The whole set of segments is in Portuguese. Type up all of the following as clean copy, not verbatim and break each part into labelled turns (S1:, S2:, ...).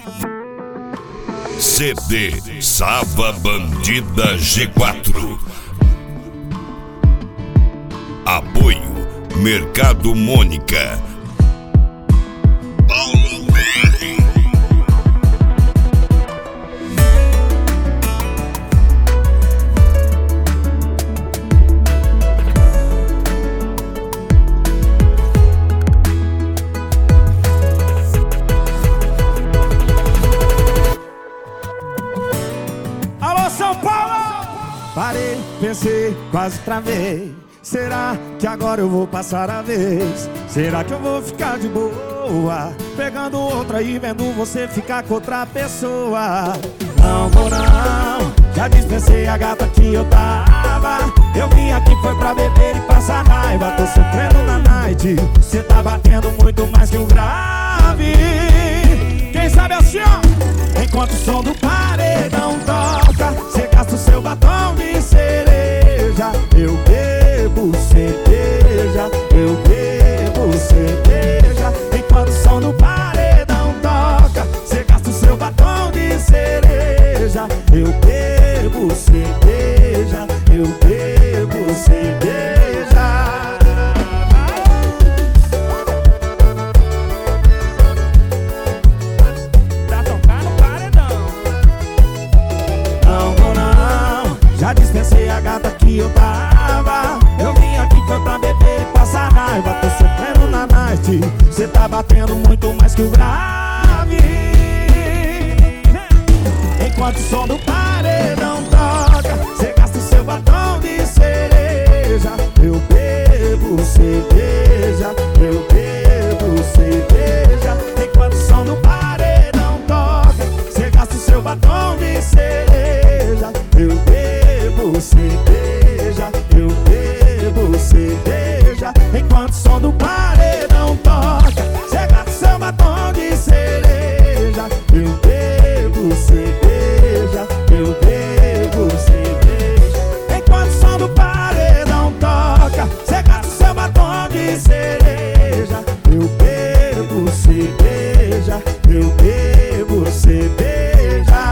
S1: CD Sava Bandida G4. Apoio Mercado Mônica. Paulo BR.
S2: Alô, São Paulo! Parei, pensei, quase travei. Será que agora eu vou passar a vez? Será que eu vou ficar de boa, pegando outra e vendo você ficar com outra pessoa? Não vou não, já dispensei a gata que eu tava. Eu vim aqui foi pra beber e passar raiva. Tô sofrendo na night, cê tá batendo muito mais que o grave. Quem sabe assim, ó, enquanto o som do paredão toca, cê gasta o seu batom de cereja. Eu bebo cerveja, eu bebo cerveja. Enquanto o som do paredão toca, cê gasta o seu batom de cereja. Eu bebo cerveja, eu bebo cerveja. Pra tocar no paredão. Não vou não, já dispensei a gata que eu tava. Eu vim aqui foi pra beber e passar raiva. Tô sofrendo na night, cê tá batendo muito mais que o grave. Enquanto o som do paredão toca, cê gasta o seu batom de cereja. Eu bebo cerveja, eu bebo cerveja. Enquanto o som do paredão toca, cê gasta o seu batom de cereja. Eu bebo cerveja, eu bebo cerveja. Enquanto o som do paredão toca, cê gasta o seu batom de cereja. Eu bebo cerveja, eu bebo cerveja. Enquanto o som do paredão toca, cê gasta o seu batom de cereja. Eu bebo cerveja, eu bebo cerveja.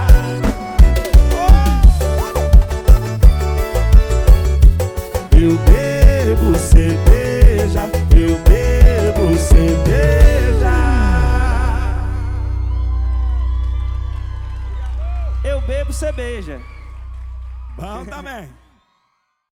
S2: Eu bebo cerveja, eu bebo cerveja. Eu bebo cerveja. Bom também.